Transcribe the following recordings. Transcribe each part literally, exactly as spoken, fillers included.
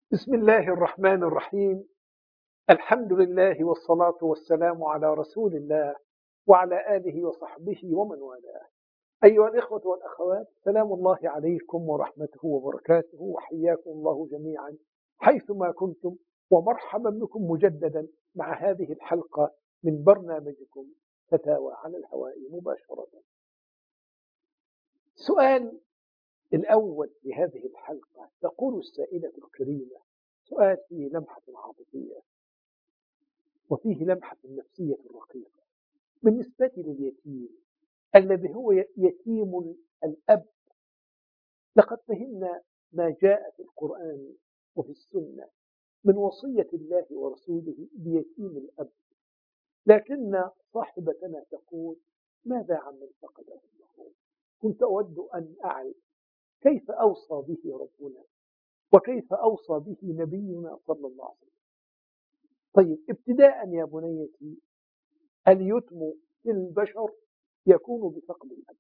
بسم الله الرحمن الرحيم. الحمد لله والصلاة والسلام على رسول الله وعلى آله وصحبه ومن والاه. أيها الإخوة والأخوات، سلام الله عليكم ورحمته وبركاته، وحياكم الله جميعا حيثما كنتم، ومرحبا بكم مجددا مع هذه الحلقة من برنامجكم فتاوى على الهواء مباشرة. سؤال الأول لهذه الحلقة، تقول السائلة الكريمة: سؤال فيه لمحة عاطفية وفيه لمحة نفسية رقيقة. بالنسبة لليتيم الذي هو يتيم الأب، لقد فهمنا ما جاء في القرآن وفي السنة من وصية الله ورسوله بيتيم الأب، لكن صاحبتنا تقول: ماذا عن من فقد أمه؟ كنت أود أن أعرف كيف أوصى به ربنا وكيف أوصى به نبينا صلى الله عليه وسلم. طيب، ابتداء يا بنيتي، اليتم في البشر يكون بفقد الأب،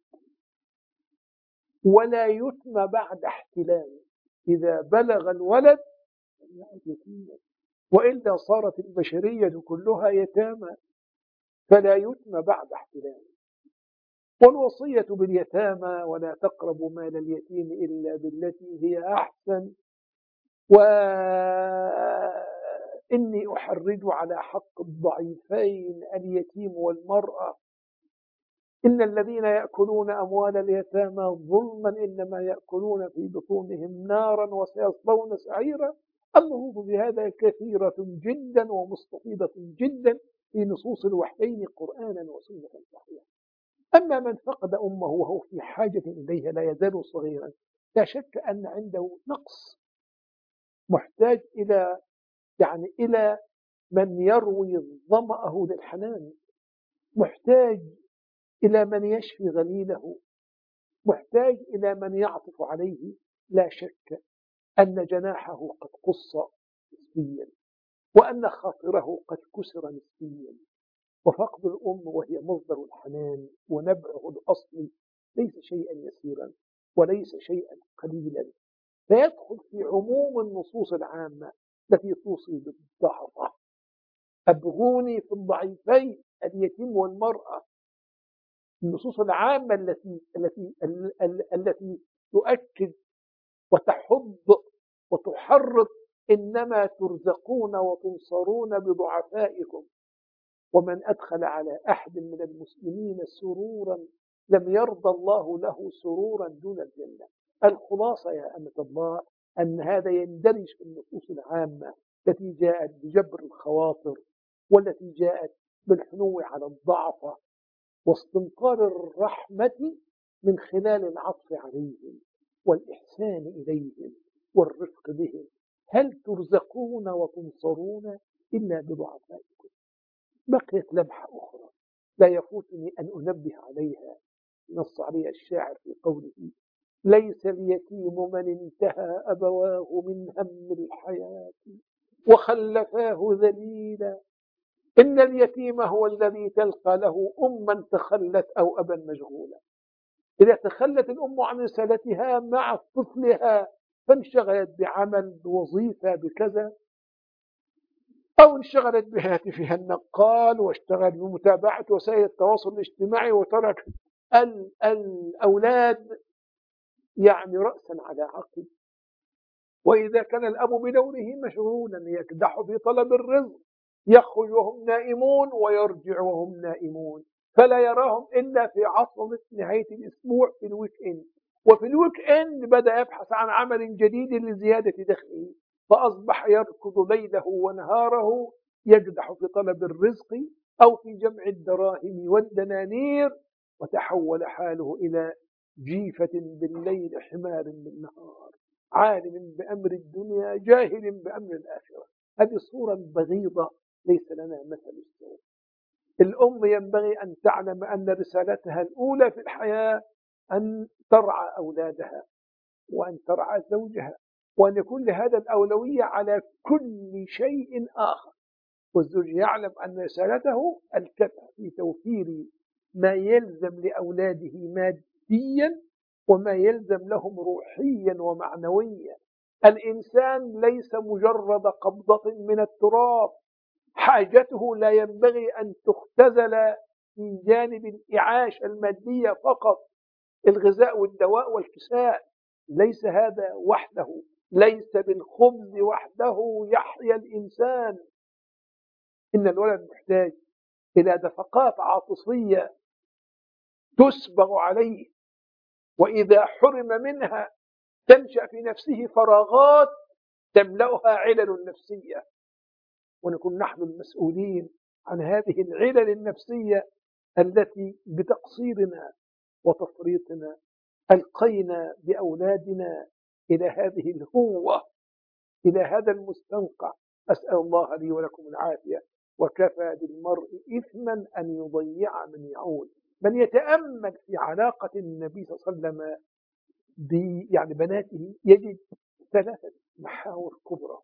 ولا يتم بعد احتلام. إذا بلغ الولد لم يعد يتيما، وإلا صارت البشرية كلها يتامى، فلا يتم بعد احتلام. والوصية باليتامى: ولا تقربوا مال اليتيم إلا بالتي هي أحسن، وإني أحرج على حق الضعيفين اليتيم والمرأة، إن الذين يأكلون أموال اليتامى ظلما إنما يأكلون في بطونهم نارا وسيصلون سعيرا. النصوص بهذا كثيرة جدا ومستفيضة جدا في نصوص الوحيين قرآنا وسنة صحيحة. أما من فقد أمه وهو في حاجة إليها لا يزال صغيرا، لا شك أن عنده نقص، محتاج إلى يعني إلى من يروي ظمأه للحنان، محتاج إلى من يشفي غليله، محتاج إلى من يعطف عليه. لا شك أن جناحه قد قص نسبيا، وأن خاطره قد كسر نسبيا. وفقد الأم وهي مصدر الحنان ونبعه الأصلي ليس شيئا يسيرا وليس شيئا قليلا، فيدخل في عموم النصوص العامة التي توصي بالضعفة. أبغوني في الضعيفين اليتيم والمرأة. النصوص العامة التي التي التي تؤكد وتحض وتحرض: إنما ترزقون وتنصرون بضعفائكم، ومن أدخل على أحد من المسلمين سرورا لم يرضى الله له سرورا دون الجنة. الخلاصة يا أمة الله أن هذا يندرج في النصوص العامة التي جاءت بجبر الخواطر، والتي جاءت بالحنو على الضعف واستنقار الرحمة من خلال العطف عليهم والإحسان إليهم والرفق بهم. هل ترزقون وتنصرون إلا بضعفائكم؟ بقيت لمحة أخرى لا يفوتني أن أنبه عليها، نص عليها الشاعر في قوله: ليس اليتيم من انتهى أبواه من هم الحياة وخلفاه ذليلا، إن اليتيم هو الذي تلقى له أما تخلت أو أبا مشغولا. إذا تخلت الأم عن رسالتها مع طفلها فانشغلت بعمل، بوظيفة، بكذا، أو انشغلت بهاتفها النقال واشتغلت بمتابعة وسائل التواصل الاجتماعي وترك الأولاد يعني رأسا على عقب. وإذا كان الأب بدوره مشغولا يكدح في طلب الرزق، يخرج وهم نائمون ويرجع وهم نائمون، فلا يراهم إلا في عطلة نهاية الأسبوع في الويك إند. وفي الويك إند بدأ يبحث عن عمل جديد لزيادة دخله، فأصبح يركض ليله ونهاره يجدح في طلب الرزق أو في جمع الدراهم والدنانير، وتحول حاله إلى جيفة بالليل حمار بالنهار، عالم بأمر الدنيا جاهل بأمر الآخرة. هذه صورة بغيضة ليس لنا مثل السوء. الأم ينبغي أن تعلم أن رسالتها الأولى في الحياة أن ترعى أولادها وأن ترعى زوجها، وأن يكون لهذا الأولوية على كل شيء آخر. والزوج يعلم أن رسالته الكفء في توفير ما يلزم لأولاده ماديا وما يلزم لهم روحيا ومعنويا. الإنسان ليس مجرد قبضة من التراب، حاجته لا ينبغي أن تختزل في جانب الإعاش المادية فقط، الغذاء والدواء والكساء، ليس هذا وحده، ليس بالخبز وحده يحيا الإنسان. إن الولد محتاج إلى دفقات عاطفية تسبغ عليه، وإذا حرم منها تنشأ في نفسه فراغات تملأها علل نفسية، ونكون نحن المسؤولين عن هذه العلل النفسية التي بتقصيرنا وتفريطنا ألقينا بأولادنا إلى هذه الهوة، إلى هذا المستنقع. أسأل الله لي ولكم العافية. وكفى بالمرء إثما أن يضيع من يعول. من يتأمل في علاقة النبي صلى الله عليه وسلم ب يعني بناته يجد ثلاثة محاور كبرى: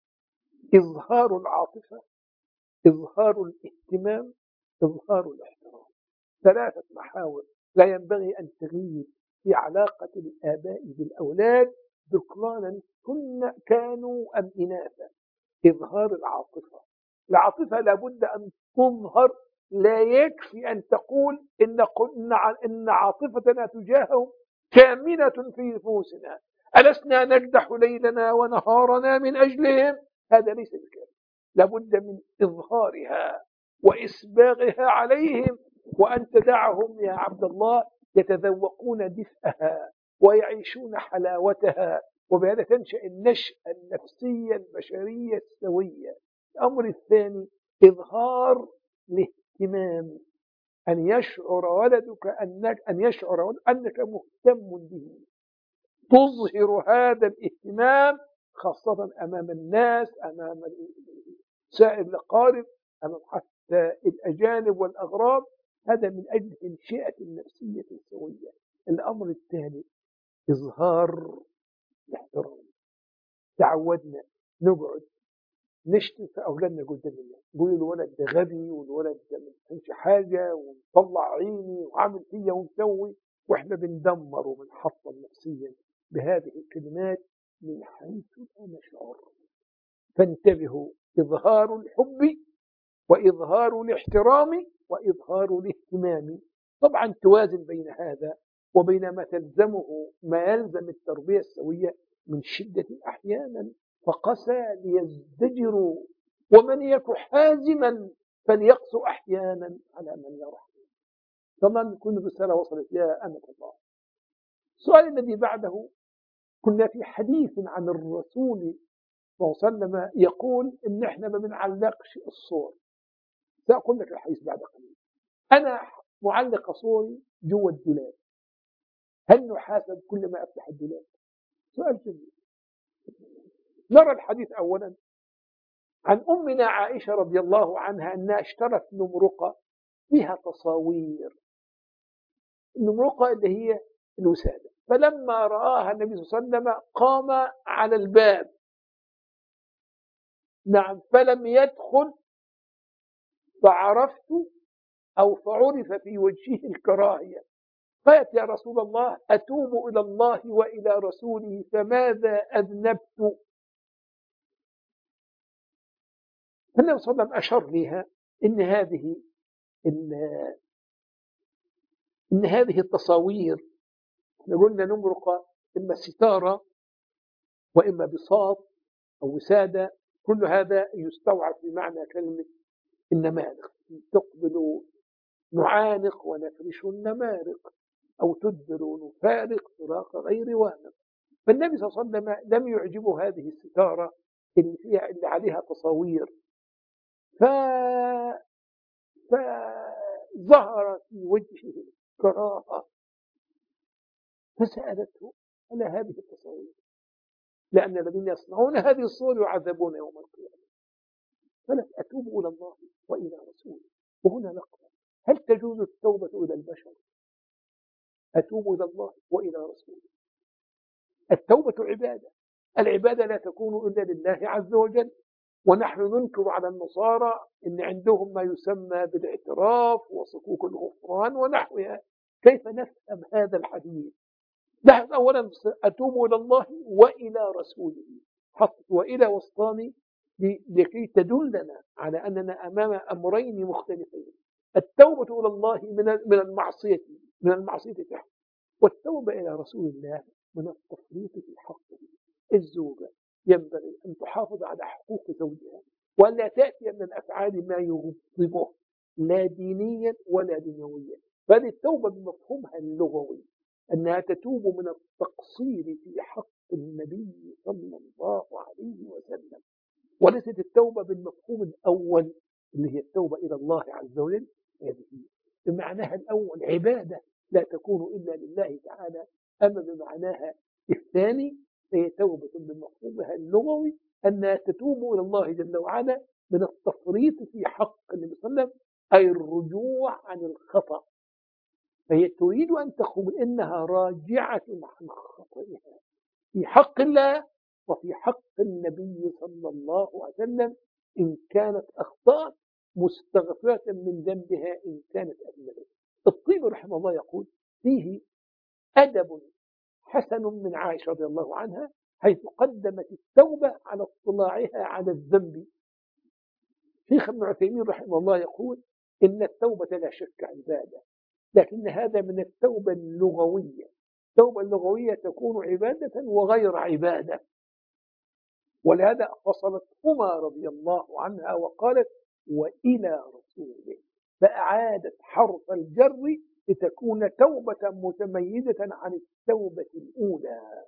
إظهار العاطفة، إظهار الاهتمام، إظهار الاحترام. ثلاثة محاور لا ينبغي أن تغيب في علاقة الآباء بالأولاد، ذكرانا كن كانوا أم إناثا. إظهار العاطفة، العاطفة لابد أن تظهر، لا يكفي أن تقول إن, إن عاطفتنا تجاههم كامنة في نفوسنا، ألسنا نجدح ليلنا ونهارنا من أجلهم، هذا ليس بكافي، لابد من إظهارها وإسباغها عليهم، وأن تدعهم يا عبد الله يتذوقون دفئها ويعيشون حلاوتها، وبهذا تنشأ النشأة النفسية البشرية السوية. الأمر الثاني إظهار الاهتمام، أن يشعر ولدك أنك أن يشعر ولدك أنك مهتم به، تظهر هذا الاهتمام خاصة أمام الناس، أمام سائر الأقارب، أمام حتى الأجانب والأغراب، هذا من أجل تنشئة النفسية السوية. الأمر الثالث إظهار الاحترام. تعودنا نقعد نشتم في أولادنا قدام الناس، نقول الولد ده غبي والولد ده ما فهمش حاجة ونطلع عيني وعامل فيا ومسوي، وإحنا بندمر وبنحطم نفسيا بهذه الكلمات من حيث لا نشعر. فانتبهوا: إظهار الحب وإظهار الاحترام وإظهار الاهتمام. طبعا توازن بين هذا وبين ما تلزمه ما يلزم التربية السوية من شدة أحيانا فقسى ليزدجروا، ومن يك حازما فليقسو أحيانا على من يرحم. طبعا كل رسالة وصلت يا أمة الله. السؤال الذي بعده: كنا في حديث عن الرسول صلى الله عليه وسلم يقول إن إحنا ما بنعلقش الصور. سأقول لك الحديث بعد قليل. أنا معلق صوري جوا الدولاب، هل نحاسب كل ما أفتح الدولاب؟ سؤال جميل. نرى الحديث أولا عن أمنا عائشة رضي الله عنها أنها اشترت نمرقة فيها تصاوير، النمرقة اللي هي الوسادة، فلما رآها النبي صلى الله عليه وسلم قام على الباب، نعم، فلم يدخل، فعرفت أو فعرف في وجهه الكراهية، قالت: يا رسول الله أتوب إلى الله وإلى رسوله فماذا أذنبت؟ فالنبي صلى الله عليه وسلم أشار لها إن هذه إن هذه التصاوير، احنا قلنا نمرقة إما ستارة وإما بساط أو وسادة، كل هذا يستوعب في معنى كلمة النمارق، تقبل نعانق ونفرش النمارق، أو تدبر ونفارق فراق غير وامق. فالنبي صلى الله عليه وسلم لم يعجبه هذه الستارة اللي فيها اللي عليها تصاوير، ف... فظهر في وجهه كراهة، فسألته: على هذه التصاوير؟ لأن الذين يصنعون هذه الصور يعذبون يوم القيامة. فلا أتوب إلى الله وإلى رسوله. وهنا نقرأ: هل تجوز التوبة إلى البشر؟ أتوب إلى الله وإلى رسوله. التوبة عبادة، العبادة لا تكون إلا لله عز وجل، ونحن ننكر على النصارى إن عندهم ما يسمى بالاعتراف وصكوك الغفران ونحوها. كيف نفهم هذا الحديث؟ لاحظ أولا أتوب إلى الله وإلى رسوله، حط وإلى وسطاني لكي تدلنا على أننا أمام أمرين مختلفين. التوبة إلى الله من المعصية من المعصية تحت، والتوبة إلى رسول الله من التفريط في حقه. الزوجة ينبغي أن تحافظ على حقوق زوجها ولا تأتي من الأفعال ما يغضبه لا دينيا ولا دنيويا. فهذه التوبة بمفهومها اللغوي أنها تتوب من التقصير في حق النبي صلى الله عليه وسلم، وليست التوبة بالمفهوم الأول اللي هي التوبة إلى الله عز وجل. هذه بمعناها الأول عبادة لا تكون إلا لله تعالى. أما بمعناها الثاني هي توبة بمفهومها اللغوي أنها تتوب إلى الله جل وعلا من التفريط في حق النبي صلى الله عليه وسلم، أي الرجوع عن الخطأ. فهي تريد أن تخرج إنها راجعة عن خطئها في حق الله وفي حق النبي صلى الله عليه وسلم، إن كانت أخطأت مستغفرة من ذنبها إن كانت أجنبية. الطيب رحمه الله يقول فيه أدب حسن من عائشة رضي الله عنها، حيث قدمت التوبة على اطلاعها على الذنب. شيخ ابن عثيمين رحمه الله يقول إن التوبة لا شك عبادة، لكن هذا من التوبة اللغوية. التوبة اللغوية تكون عبادة وغير عبادة، ولهذا فصلتهما رضي الله عنها وقالت وإلى رسوله، فأعادت حرف الجر لتكون توبة متميزة عن التوبة الأولى.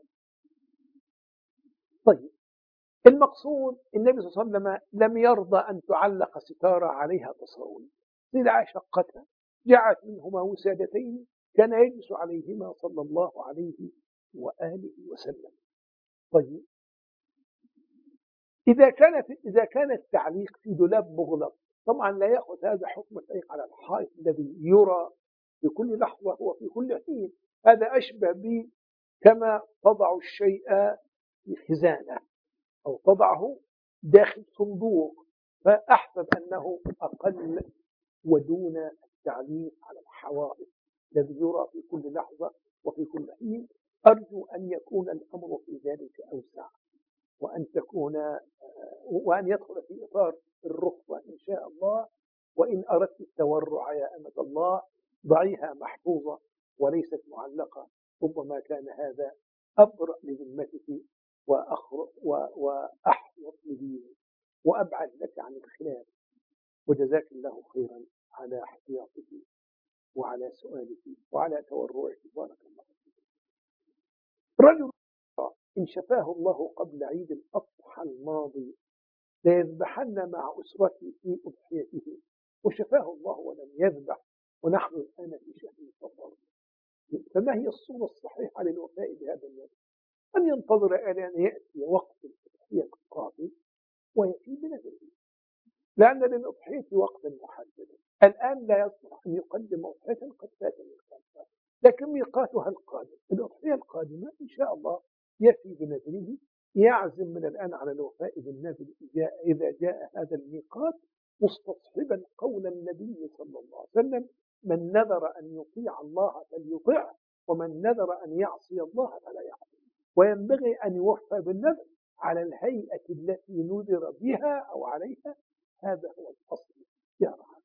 طيب، المقصود النبي صلى الله عليه وسلم لم يرضى أن تعلق ستارة عليها تصاوير. سلع شقتها جعلت منهما وسادتين كان يجلس عليهما صلى الله عليه وآله وسلم. طيب، إذا كانت إذا كان التعليق في دولاب مغلق طبعا لا يأخذ هذا حكم التعليق على الحائط الذي يرى في كل لحظة وفي كل حين. هذا أشبه به كما تضع الشيء في خزانة أو تضعه داخل صندوق، فأحسب أنه أقل ودون التعليق على الحوائط الذي يرى في كل لحظة وفي كل حين. أرجو أن يكون الأمر في ذلك أوسع، وأن تكون وأن يدخل في إطار الرخصة إن شاء الله. وإن أردت التورع يا أمة الله ضعيها محفوظة وليست معلقة، ربما كان هذا أبرأ لذمتك وأحوط لدينك وأبعد لك عن الخلاف. وجزاك الله خيرا على احتياطك وعلى سؤالك وعلى تورعك، بارك الله فيك. رجل إن شفاه الله قبل عيد الأضحى الماضي ليذبحن مع أسرته في أضحيته، وشفاه الله ولم يذبح ونحن الآن في شهر صفر. فما هي الصورة الصحيحة للوفاء بهذا النذر؟ أن ينتظر إلى أن يأتي وقت الأضحية القادم ويأتي بنذره، لأن للأضحية وقتا محددا. الآن لا يصلح أن يقدم أضحية قد فات ميقاتها، لكن ميقاتها القادم. الأضحية القادمة إن شاء الله يأتي بنذره، يعزم من الآن على الوفاء بالنذر إذا جاء هذا الميقات، مستصحبا قول النبي صلى الله عليه وسلم من نذر أن يطيع الله فليطيعه ومن نذر أن يعصي الله فلا يعصي. وينبغي أن يوفى بالنذر على الهيئة التي نذر بها أو عليها، هذا هو الأصل. يا رحمة.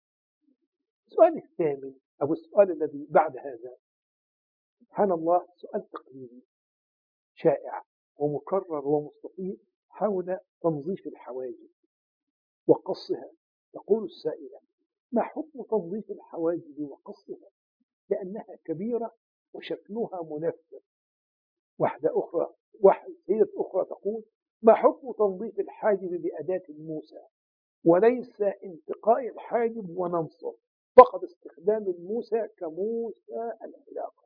السؤال الثامن أو السؤال الذي بعد هذا، سبحان الله، سؤال تقليدي شائع ومكرر ومستطيل حول تنظيف الحواجب وقصها. تقول السائلة ما حكم تنظيف الحواجب وقصها لأنها كبيرة وشكلها منفر؟ واحدة أخرى واحدة سيدة أخرى تقول ما حكم تنظيف الحاجب بأداة الموسى وليس انتقاء الحاجب ونمصه، فقط استخدام الموسى كموسى الحلاقة؟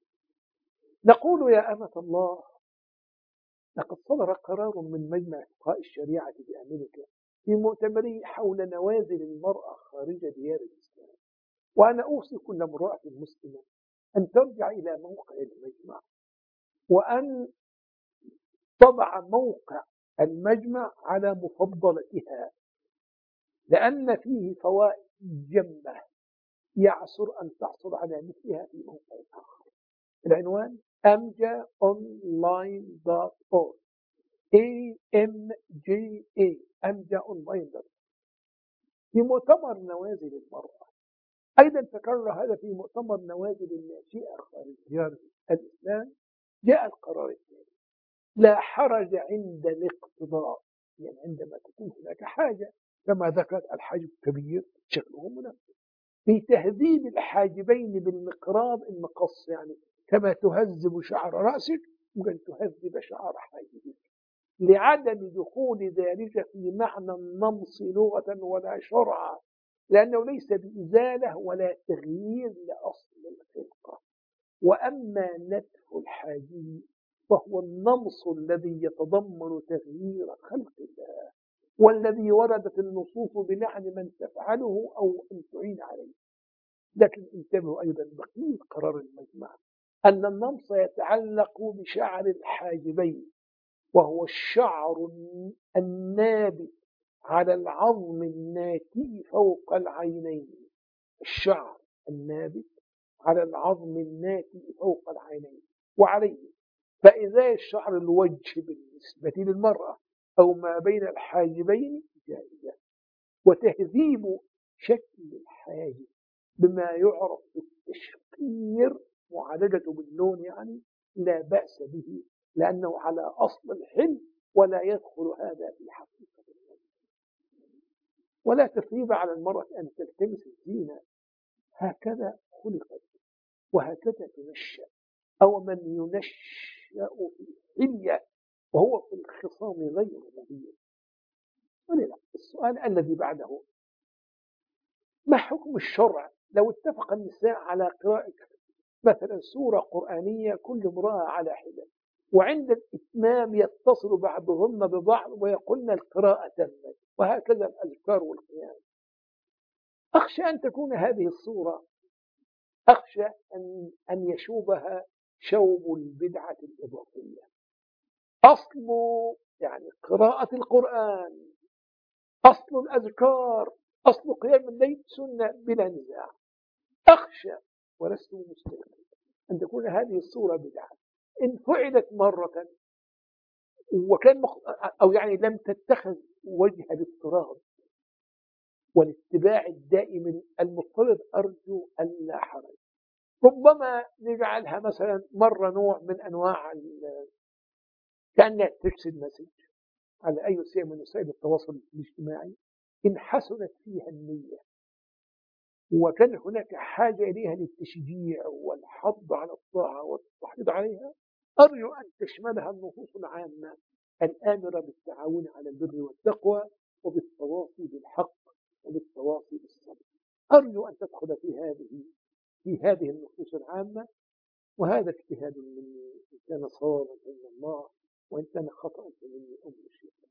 نقول يا أمة الله لقد صدر قرار من مجمع فقهاء الشريعة بأمريكا في مؤتمره حول نوازل المرأة خارج ديار الإسلام، وأنا أوصي كل امرأة مسلمة أن ترجع إلى موقع المجمع وأن تضع موقع المجمع على مفضلتها، لأن فيه فوائد جمة يعسر أن تحصل على مثلها في موقع آخر. العنوان أمجا أونلاين دوت أورg A M G A أمجا أونلاين دوت أورg في مؤتمر نوازل المرأة. أيضا تكرر هذا في مؤتمر نوازل الناشئة خارج ديار الإسلام. جاء القرار الثاني: لا حرج عند الاقتضاء، يعني عندما تكون هناك حاجة كما ذكرت الحاجب كبير شكله مناسب، في تهذيب الحاجبين بالمقراض المقص، يعني كما تهذب شعر رأسك ممكن تهذب شعر حاجبك، لعدم دخول ذلك في معنى النمص لغة ولا شرعا، لأنه ليس بإزالة ولا تغيير لأصل الخلقة. وأما نتف الحاجب فهو النمص الذي يتضمن تغيير خلق الله، والذي وردت النصوص بلعن من تفعله أو أن تعين عليه. لكن انتبهوا أيضا بقية قرار المجمع أن النمص يتعلق بشعر الحاجبين، وهو الشعر النابت على العظم الناتئ فوق العينين، الشعر النابت على العظم الناتئ فوق العينين وعليه. فإزالة شعر الوجه بالنسبة للمرأة أو ما بين الحاجبين جائزة، وتهذيب شكل الحاجب بما يعرف بالتشقير، معالجته باللون يعني، لا بأس به، لأنه على أصل الحل ولا يدخل هذا في حقيقة النبي. ولا تثريب على المرأة أن تلتمس الزينة، هكذا خلقت وهكذا تنشأ. أو من ينشأ في الحلية وهو في الخصام غير مبين. ولله السؤال الذي بعده: ما حكم الشرع لو اتفق النساء على قراءة مثلا سورة قرآنية كل امرأة على حدة، وعند الإتمام يتصل بعضهن ببعض ويقولن القراءة تمت، وهكذا الأذكار والقيام؟ أخشى أن تكون هذه الصورة، أخشى أن, أن يشوبها شوب البدعة الإضافية. أصل يعني قراءة القرآن، أصل الأذكار، أصل قيام الليل سنة بلا نزاع. أخشى ولست مستقيما أن تكون هذه الصورة بدعة إن فعلت مرة وكان مخ... أو يعني لم تتخذ وجه الاضطراب والاتباع الدائم المضطرد. أرجو أن لا حرج. ربما نجعلها مثلا مرة نوع من أنواع ال... كأنها ترسل مسج على أي وسيلة من وسائل التواصل الاجتماعي إن حسنت فيها النية وكان هناك حاجة إليها للتشجيع والحض على الطاعة والتحريض عليها. أرجو أن تشملها النصوص العامة الآمرة بالتعاون على البر والتقوى وبالتواصي بالحق وبالتواصي بالصبر. أرجو أن تدخل في هذه في هذه النصوص العامة. وهذا اجتهاد مني، إن كان صوابا من الله وإن كان خطأ مني أم الشيطان.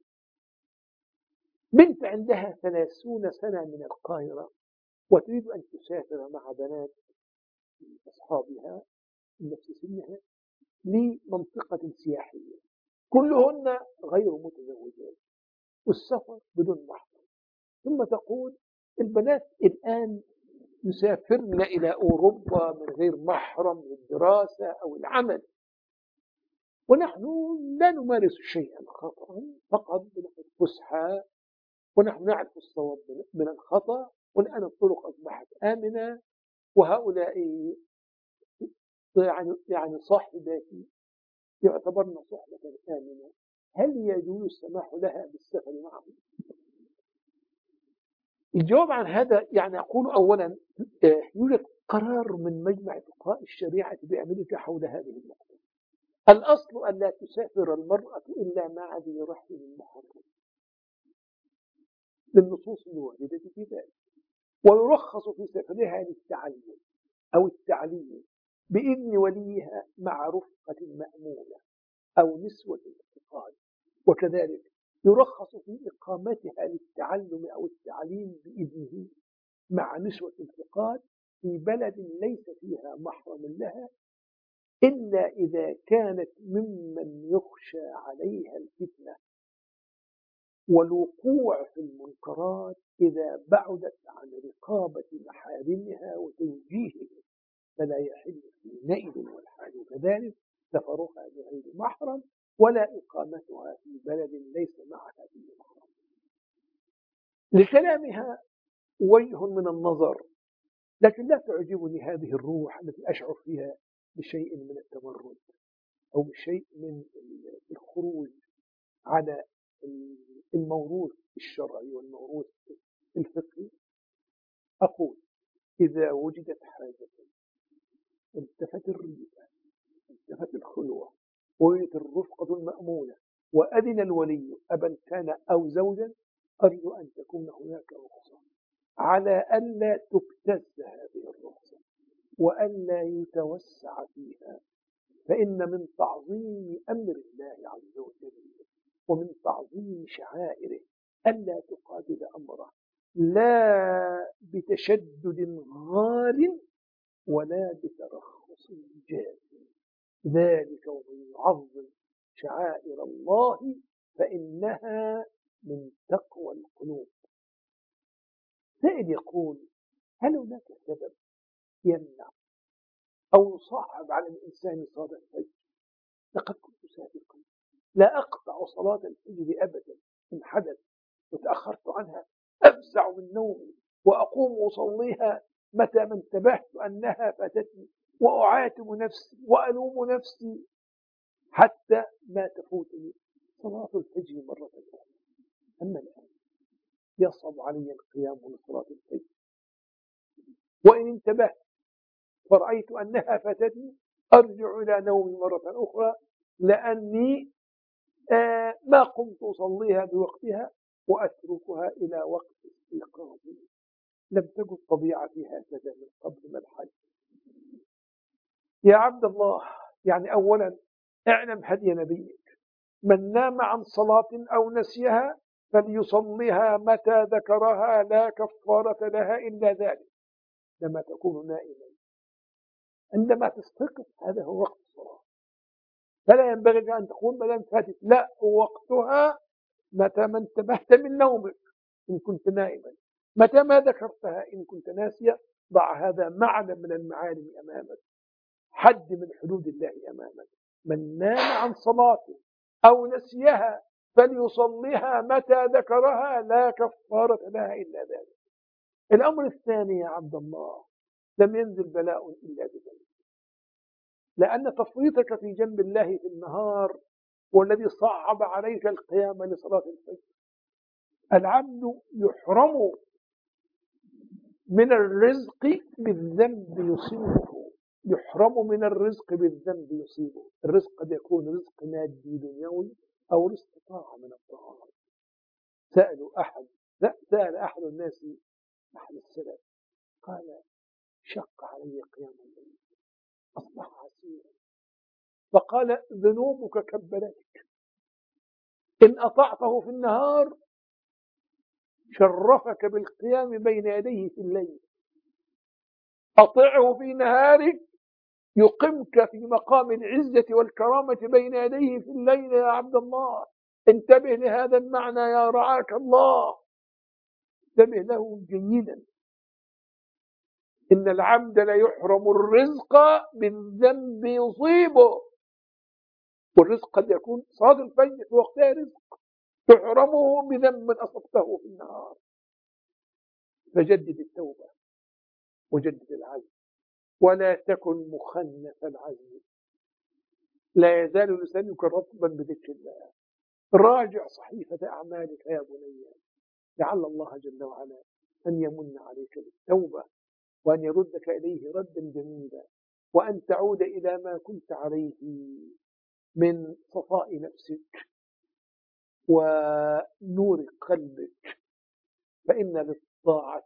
بنت عندها ثلاثون سنة من القاهرة وتريد أن تسافر مع بنات أصحابها من نفس سنها لمنطقة سياحية، كلهن غير متزوجات، والسفر بدون محرم. ثم تقول البنات الآن يسافرن إلى أوروبا من غير محرم للدراسة أو العمل، ونحن لا نمارس شيئا خطأ، فقط بنأخذ فسحة ونحن نعرف الصواب من الخطأ، والآن الطرق أصبحت آمنة، وهؤلاء يعني يعني صاحباتي يعتبرن صحبة آمنة، هل يجوز السماح لها بالسفر معهم؟ الجواب عن هذا يعني أقول أولا يوجد قرار من مجمع فقهاء الشريعة بأمريكا حول هذه النقطة. الأصل أن لا تسافر المرأة إلا مع ذي رحم محرم للنصوص الواردة في ذلك، ويرخص في سفرها للتعلم أو التعليم بإذن وليها مع رفقة مأمونة أو نسوة الاعتقاد، وكذلك يرخص في إقامتها للتعلم أو التعليم بإذنه مع نسوة الثقات في بلد ليس فيها محرم لها، إلا إذا كانت ممن يخشى عليها الفتنة والوقوع في المنكرات إذا بعدت عن رقابة محارمها وتوجيهها، فلا يحل حينئذ والحال كذلك سفرها بغير محرم ولا إقامتها في بلد ليس معها فيه محرم. لكلامها وجه من النظر، لكن لا تعجبني هذه الروح التي أشعر فيها بشيء من التمرد أو بشيء من الخروج على الموروث الشرعي والموروث الفقهي. أقول إذا وجدت حاجة التفت الريبة، التفت الخلوة، ووجدت الرفقة المأمونة، وأذن الولي أبا كان أو زوجا، أرجو أن تكون هناك رخصة على ألا تبتز هذه الرخصة وألا يتوسع فيها، فإن من تعظيم أمر الله عز وجل ومن تعظيم شعائره ألا تقابل أمره لا بتشدد غال ولا بترخص جاف، ذلك ومن يعظم شعائر الله فإنها من تقوى القلوب. سائل يقول هل هناك سبب يمنع أو يصعب على الإنسان صلاة الفجر؟ لقد كنت سابقا لا أقطع صلاة الفجر أبدا، إن حدث وتأخرت عنها أفزع من نومي وأقوم أصليها متى ما انتبهت أنها فاتتني، وأعاتب نفسي وألوم نفسي حتى ما تفوتني صلاة الفجر مرة أخرى. أما الآن يصعب علي القيام لصلاة الفجر، وإن انتبهت فرأيت أنها فاتتني أرجع إلى نومي مرة أخرى، لأني آه ما قمت أصليها بوقتها وأتركها إلى وقت استيقاظي. لم تكن طبيعتي هكذا من قبل ما الحج. يا عبد الله، يعني أولا اعلم هدي نبيك، من نام عن صلاة أو نسيها فليصليها متى ذكرها لا كفارة لها إلا ذلك. لما تكون نائما عندما تستيقظ هذا هو وقت الصلاة، فلا ينبغي أن تقول ما دام فاتت، لا، وقتها متى ما انتبهت من نومك إن كنت نائما، متى ما ذكرتها إن كنت ناسيا. ضع هذا معنى من المعالم أمامك، حد من حدود الله أمامك. من نام عن صلاته أو نسيها فليصليها متى ذكرها لا كفارة لها إلا ذلك. الأمر الثاني يا عبد الله، لم ينزل بلاء إلا بذلك، لأن تفريطك في جنب الله في النهار والذي صعب عليك القيام لصلاة الفجر. العبد يحرم من الرزق بالذنب يصيبه، يحرم من الرزق بالذنب يصيبه. الرزق قد يكون رزق مادي دنيوي أو رزق طاعة من الطاعات. سألوا أحد سأل أحد الناس أحد السلف قال شق علي قيام الليل أصبح عسيرا، فقال ذنوبك كبلتك، إن أطعته في النهار شرفك بالقيام بين يديه في الليل، أطعه في نهارك يقمك في مقام العزة والكرامة بين يديه في الليل. يا عبد الله انتبه لهذا المعنى يا رعاك الله، انتبه له جيدا. إن العبد لا يحرم الرزق بالذنب يصيبه، والرزق قد يكون صلاة الفجر في وقتها رزق تحرمه بذنب أصبته في النهار. فجدد التوبة وجدد العزم، ولا تكن مخنث العزم. لا يزال لسانك رطبا بذكر الله. راجع صحيفة أعمالك يا بني، لعل الله جل وعلا أن يمن عليك بالتوبة وأن يردك إليه ردا جميلا، وأن تعود إلى ما كنت عليه من صفاء نفسك ونور قلبك. فإن للطاعة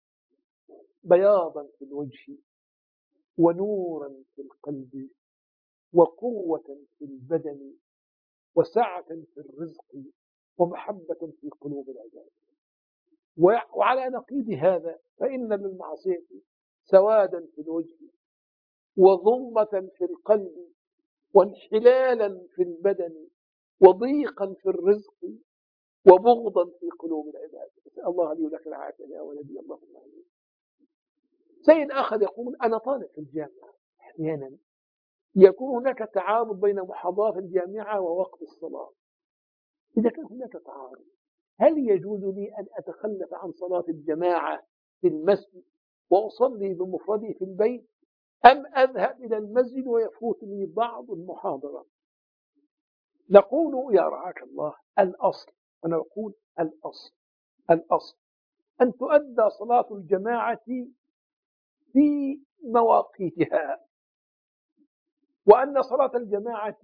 بياضا في الوجه ونورا في القلب وقوة في البدن وسعة في الرزق ومحبة في قلوب العباد. وعلى نقيض هذا فإن للمعصية سوادا في الوجه وظلمة في القلب وانحلالا في البدن وضيقا في الرزق وبغضا في قلوب العباد. أسأل الله لي ولك العافية يا ولدي، اللهم آمين. سيد آخر يقول أنا طالب في الجامعة، أحيانا يكون هناك تعارض بين محاضرات الجامعة ووقت الصلاة. إذا كان هناك تعارض، هل يجوز لي أن أتخلف عن صلاة الجماعة في المسجد وأصلي بمفردي في البيت، أم أذهب إلى المسجد ويفوتني بعض المحاضرة؟ نقول يا رعاك الله الأصل، ونقول الأصل الأصل أن تؤدى صلاة الجماعة في مواقيتها، وأن صلاة الجماعة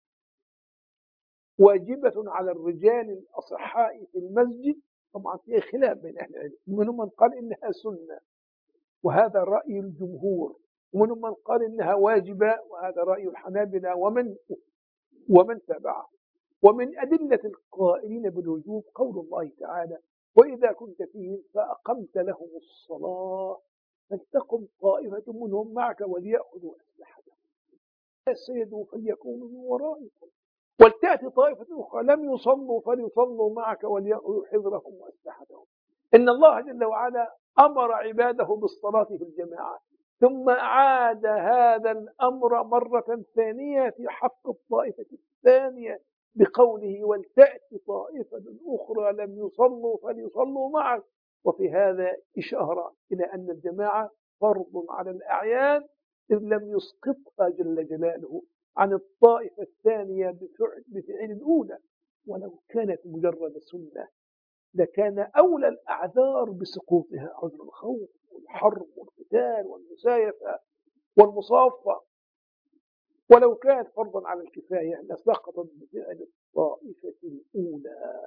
واجبة على الرجال الأصحاء في المسجد. طبعا في خلاف بين أهل العلم، منهم من قال إنها سنة وهذا رأي الجمهور، ومنهم من قال إنها واجبة وهذا رأي الحنابلة ومن ومن تبعه. ومن أدلة القائلين بالوجوب قول الله تعالى: وإذا كنت فيهم فأقمت لهم الصلاة فلتقم طائفة منهم معك وليأخذوا أسلحتهم فسجدوا فليكونوا من ورائكم ولتأتي طائفة أخرى لم يصلوا فليصلوا معك وليأخذوا حذرهم وأسلحتهم. إن الله جل وعلا أمر عباده بالصلاة في الجماعة، ثم أعاد هذا الأمر مرة ثانية في حق الطائفة الثانية بقوله: ولتأتي طائفة أخرى لم يصلوا فليصلوا معك. وفي هذا إشارة إلى أن الجماعة فرض على الأعيان، إذ لم يسقطها جل جلاله عن الطائفة الثانية بفعل, بفعل الأولى. ولو كانت مجرد سنة لكان أولى الأعذار بسقوطها عذر الخوف والحرب والقتال والمسايفة والمصافة. ولو كانت فرضا على الكفاية لسقطت بفعل الطائفة الأولى.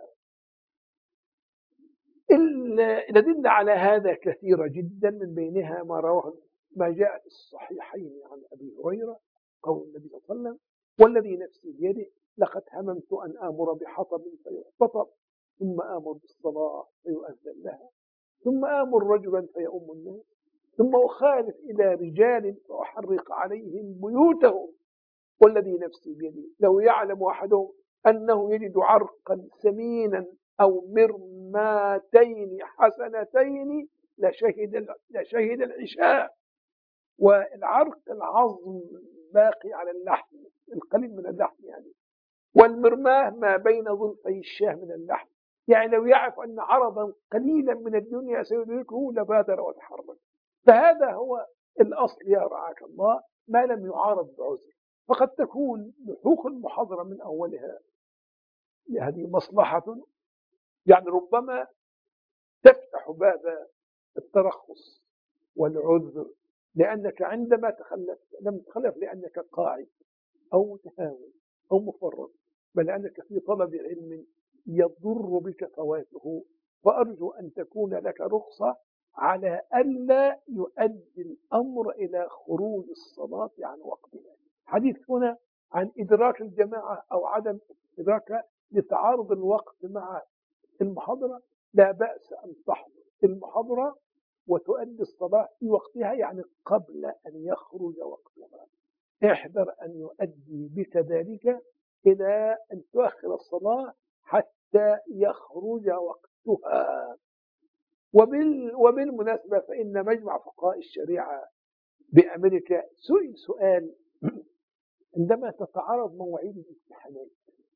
الأدلة على هذا كثيرة جدا، من بينها ما رواه ما جاء في الصحيحين عن أبي هريرة قول النبي صلى الله عليه وسلم: والذي نفسي بيده لقد هممت أن آمر بحطب فيحتطب، ثم آمر بالصلاة فيؤذن لها، ثم آمر رجلا فيؤم الناس، ثم أخالف إلى رجال فأحرق عليهم بيوتهم، والذي نفسي بيده لو يعلم أحدهم أنه يجد عرقا سمينا أو مرماتين حسنتين لشهد, لشهد العشاء. والعرق العظم باقي على اللحم، القليل من اللحم يعني، والمرماه ما بين ظلفي الشاه من اللحم. يعني لو يعرف أن عرضا قليلا من الدنيا سيدركه لبادر وتحرك. فهذا هو الأصل يا رعاك الله، ما لم يعارض بعذر. فقد تكون لحوق المحاضرة من أولها هذه مصلحة، يعني ربما تفتح باب الترخص والعذر، لأنك عندما تخلفت لم تخلف لأنك قاعد أو متهاون أو مفرط، بل أنك في طلب علم يضر بك فواته. فأرجو أن تكون لك رخصة على ألا يؤدي الأمر إلى خروج الصلاة عن وقتها. حديث هنا عن إدراك الجماعة أو عدم إدراكها لتعارض الوقت مع المحاضرة. لا بأس أن تحضر المحاضرة وتؤدي الصلاة في وقتها، يعني قبل أن يخرج وقتها. احذر أن يؤدي بك ذلك إلى أن تؤخر الصلاة حتى يخرج وقتها. وبال وبالمناسبة فإن مجمع فقهاء الشريعة بأمريكا سئل سؤال: عندما تتعارض مواعيد الامتحانات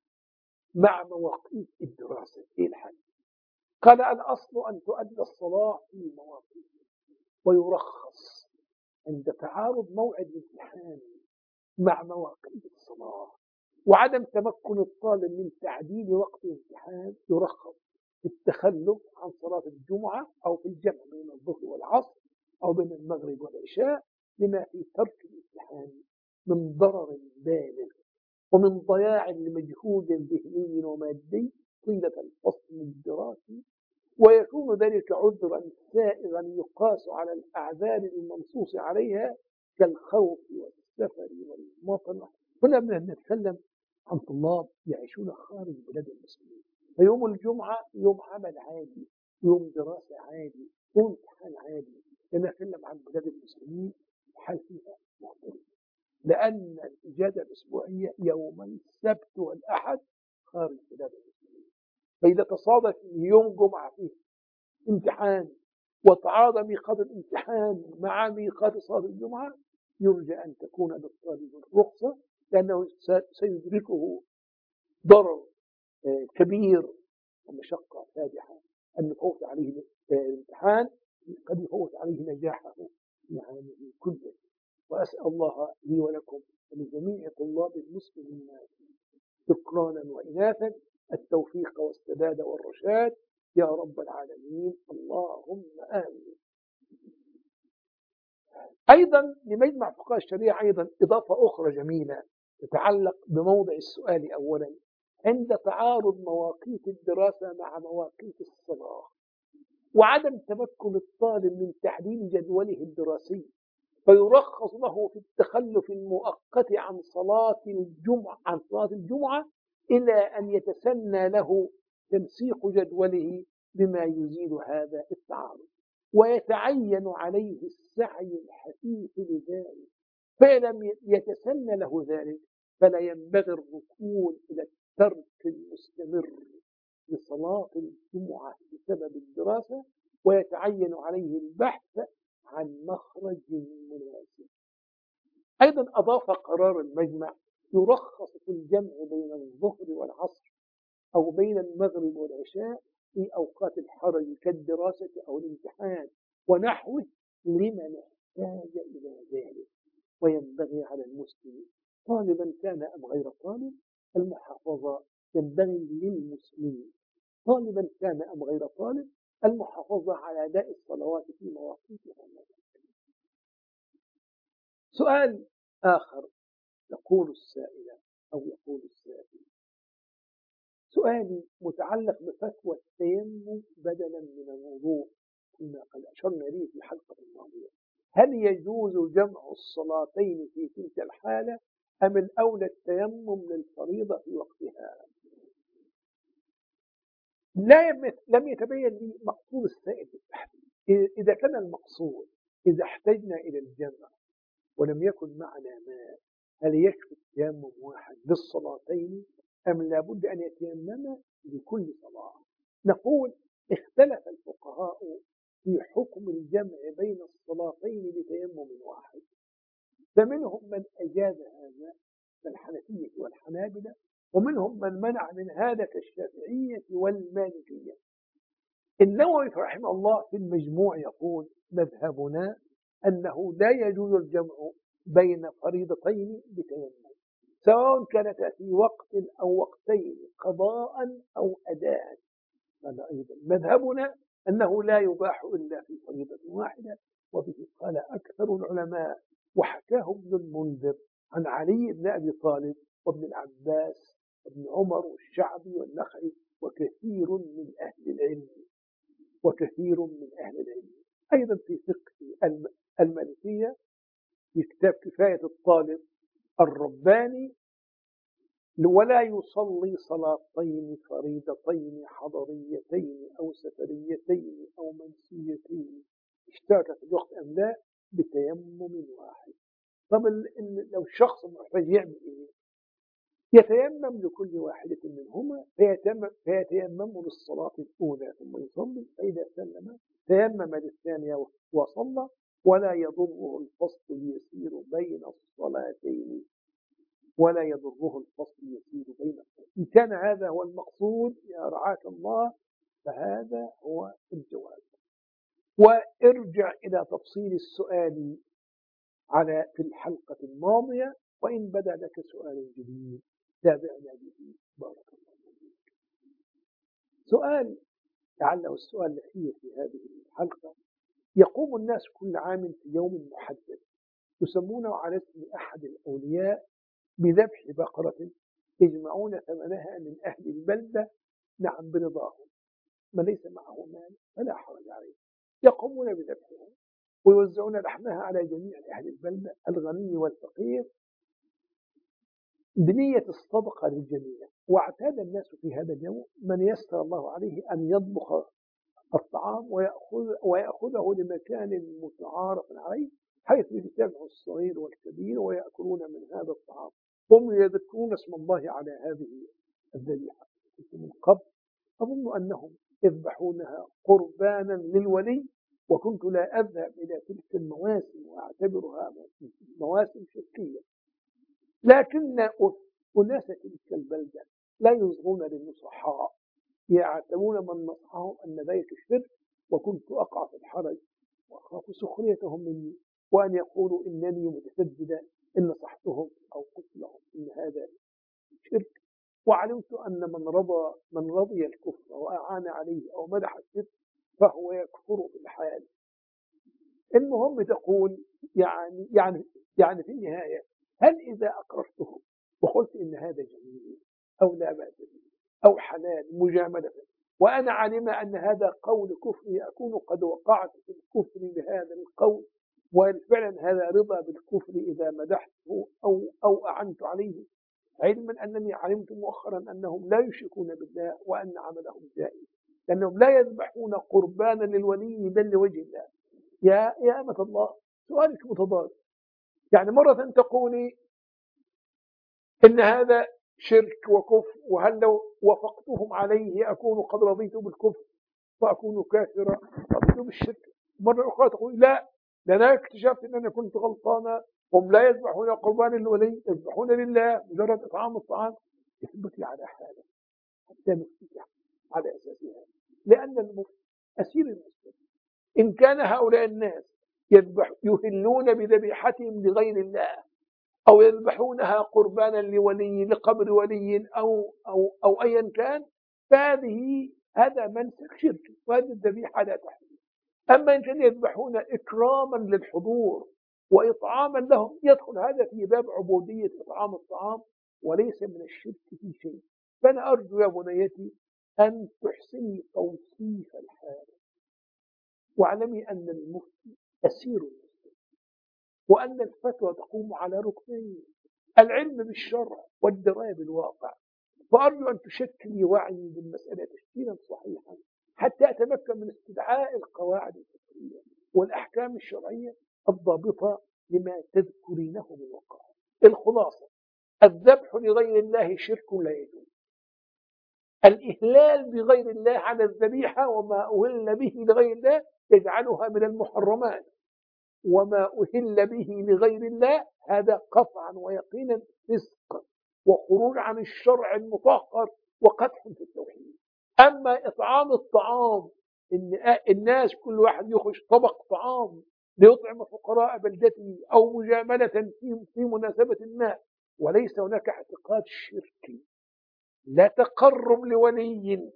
مع مواقيت الدراسة إيه الحل؟ قال: الأصل أن تؤدى الصلاة في مواقيت، ويرخص عند تعارض موعد الامتحان مع مواقيت الصلاة وعدم تمكن الطالب من تعديل وقت الامتحان، يرخص في التخلف عن صلاة الجمعة أو في الجمع بين الظهر والعصر أو بين المغرب والعشاء، لما في ترك الامتحان من ضرر بالغ ومن ضياع لمجهود ذهني ومادي طيلة الفصل الدراسي، ويكون ذلك عذرا سائغا يقاس على الأعذار المنصوص عليها كالخوف والسفر والمطر. هنا بدنا نتكلم عن طلاب يعيشون خارج بلاد المسلمين، فيوم الجمعة يوم عمل عادي، يوم دراسة عادي، يوم امتحان عادي. نتكلم عن بلاد المسلمين حال فيها مختلف، لأن الإجازة الأسبوعية يوم السبت والأحد خارج بلاد المسلمين. فإذا تصادف يوم جمعة فيه امتحان وتعارض ميقات الامتحان مع ميقات صلاة الجمعة، يرجى أن تكون للطالب الرخصة، لأنه سيدركه ضرر كبير ومشقة فادحة أن يفوت عليه الامتحان، قد يفوت عليه نجاحه في عامه كله. وأسأل الله لي ولكم ولجميع طلاب المسلمين ذكرانا وإناثا التوفيق والسداد والرشاد يا رب العالمين، اللهم آمين. أيضا لمجمع فقهاء الشريعة أيضا إضافة أخرى جميلة تتعلق بموضع السؤال. أولا، عند تعارض مواقيت الدراسة مع مواقيت الصلاة وعدم تمكن الطالب من تحديد جدوله الدراسي، فيرخص له في التخلف المؤقت عن صلاة الجمعة عن صلاة الجمعة إلى أن يتسنى له تنسيق جدوله بما يزيل هذا التعارض، ويتعين عليه السعي الحثيث لذلك. فإن يتسنى له ذلك فلا ينبغي الركون إلى الترك المستمر لصلاة الجمعة بسبب الدراسة، ويتعين عليه البحث عن مخرج مناسب. أيضا أضاف قرار المجمع يرخص في الجمع بين الظهر والعصر أو بين المغرب والعشاء في أوقات الحرج كالدراسة أو الامتحان ونحوه لمن احتاج إلى ذلك. وينبغي على المسلم طالبا كان أم غير طالب المحافظة ينبغي للمسلم طالبا كان أم غير طالب المحافظة على أداء الصلوات في مواقيتها. سؤال آخر يقول السائلة أو يقول السائل، سؤالي متعلق بفتوى التيمم بدلا من الوضوء كما قد أشرنا إليه في الحلقة الماضية. هل يجوز جمع الصلاتين في تلك الحالة أم الأولى التيمم للفريضة في وقتها؟ لا لم يتبين لي مقصود السائل بالتحديد. إذا كان المقصود إذا احتجنا إلى الجمع ولم يكن معنا ماء هل يكفي التيمم واحد للصلاتين أم لابد أن يتيمم لكل صلاة؟ نقول اختلف الفقهاء في حكم الجمع بين الصلاتين بتيمم واحد، فمنهم من أجاز هذا كالحنفية والحنابلة، ومنهم من منع من هذا كالشافعية والمالكية. النووي رحمه الله في المجموع يقول مذهبنا أنه لا يجوز الجمع بين فريضتين بتيمم سواء كانت في وقت أو وقتين قضاء أو أداء. هذا أيضا مذهبنا أنه لا يباح إلا في فريضة واحدة، وبه قال أكثر العلماء. وحكاه ابن المنذر عن علي بن أبي طالب وابن العباس وابن عمر والشعبي والنخعي وكثير من أهل العلم وكثير من أهل العلم. أيضا في فقه المالكية في كتاب كفاية الطالب الرباني ولا يصلي صلاتين فريضتين حضريتين أو سفريتين أو منسيتين اشتركت الوقت أم لا بتيمم واحد. طب لو الشخص محتاج يعمل إيه؟ يتيمم لكل واحدة منهما فيتيمم, فيتيمم للصلاة الأولى ثم يصلي، فإذا سلم تيمم للثانية وصلى ولا يضره الفصل اليسير بين الصلاتين ولا يضره الفصل اليسير بين الصلاتين. إن كان هذا هو المقصود يا رعاك الله فهذا هو الجواب. وارجع إلى تفصيل السؤال على في الحلقة الماضية، وإن بدا لك سؤال جديد تابعنا به بارك الله فيك. سؤال لعله السؤال الأخير في هذه الحلقة. يقوم الناس كل عام في يوم محدد يسمونه على اسم أحد الأولياء بذبح بقرة يجمعون ثمنها من أهل البلدة نعم برضاهم، من ليس معه مال فلا حرج عليه. يقومون بذبحها ويوزعون لحمها على جميع أهل البلدة الغني والفقير بنية الصدقة للجميع. واعتاد الناس في هذا اليوم من يسر الله عليه أن يطبخ الطعام ويأخذ ويأخذه لمكان متعارف عليه حيث يجتمع الصغير والكبير ويأكلون من هذا الطعام. هم يذكرون اسم الله على هذه الذبيحة. من قبل أظن أنهم يذبحونها قربانا للولي، وكنت لا أذهب إلى تلك المواسم وأعتبرها مواسم شركية. لكن أناس تلك البلدة لا يصغون للنصحاء، يعتبرون من نصحهم أن ذلك الشرك، وكنت أقع في الحرج وأخاف سخريتهم مني وأن يقولوا إنني متسددا إن نصحتهم أو قلت لهم إن هذا شرك. وعلمت أن من رضى من رضي الكفر وأعان عليه أو مدح الشرك فهو يكفر بالحال. المهم تقول يعني يعني يعني في النهاية، هل إذا أقررتهم وقلت إن هذا جميل أو لا بأس به أو حلال مجاملة، وأنا علم أن هذا قول كفري أكون قد وقعت في الكفر بهذا القول، وفعلا هذا رضا بالكفر إذا مدحته أو أو أعنت عليه، علما أنني علمت مؤخرا أنهم لا يشركون بالله وأن عملهم جائز، لأنهم لا يذبحون قربانا للولي بل لوجه الله. يا يا أمة الله، سؤالك متضاد. يعني مرة تقولي إن هذا شرك وكفر، وهل لو وافقتهم عليه أكون قد رضيت بالكفر فأكون كافرا، رضيت بالشرك. مرة أخرى تقول لا، لأنا اكتشفت أن أنا كنت غلطانا، هم لا يذبحون قربان الولي، يذبحون لله مجرد إطعام الطعام. اثبتي على حالة حتى نفتح على أساسها، لأن المفتي أسير المسلم. إن كان هؤلاء الناس يذبح يهلون بذبيحتهم لغير الله أو يذبحونها قربانا لولي لقبر ولي أو أو أو أيا كان، فهذه هذا منسك شرك، وهذه الذبيحة لا تحل. أما إن كانوا يذبحون إكراما للحضور وإطعاما لهم، يدخل هذا في باب عبودية إطعام الطعام وليس من الشرك في شيء. فأنا أرجو يا بنيتي أن تحسني توصيف الحال، واعلمي أن المفتي أسير المسلم، وأن الفتوى تقوم على ركنين: العلم بالشرع والدراية بالواقع. فأرجو أن تشكلي وعي بالمسألة تشكيلا صحيحا حتى أتمكن من استدعاء القواعد الفقهية والأحكام الشرعية الضابطة لما تذكرينه من الواقع. الخلاصة: الذبح لغير الله شرك لا يجوز. الإهلال بغير الله على الذبيحة وما أهل به لغير الله يجعلها من المحرمات، وما أهل به لغير الله هذا قطعا ويقينا فسق وخروج عن الشرع المطهر وقدح في التوحيد. أما إطعام الطعام، إن الناس كل واحد يخرج طبق طعام ليطعم فقراء بلدته أو مجاملة في في مناسبة ما، وليس هناك اعتقاد شركي، لا تقرب لولي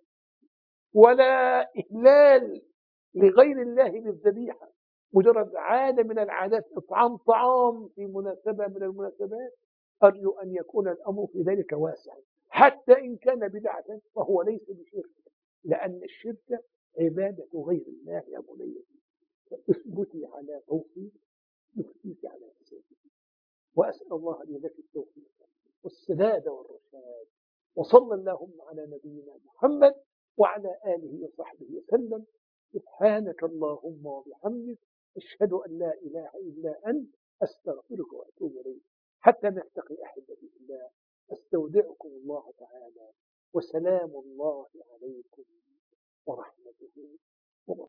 ولا إهلال لغير الله بالذبيحة، مجرد عادة من العادات إطعام طعام في مناسبة من المناسبات. أرجو أن يكون الأمر في ذلك واسعا، حتى إن كان بدعة فهو ليس بشرك، لأن الشرك عبادة غير الله يا بني. فاثبتي على توحيد، اثبتي على أساسه، وأسأل الله لي لك التوفيق والسداد والرشاد. وصلى اللهم على نبينا محمد وعلى آله وصحبه وسلم. سبحانك اللهم وبحمدك، أشهد أن لا إله إلا أنت، أستغفرك وأتوب إليك. حتى نلتقي أحبتي في الله، أستودعكم الله تعالى، وسلام الله عليكم ورحمته.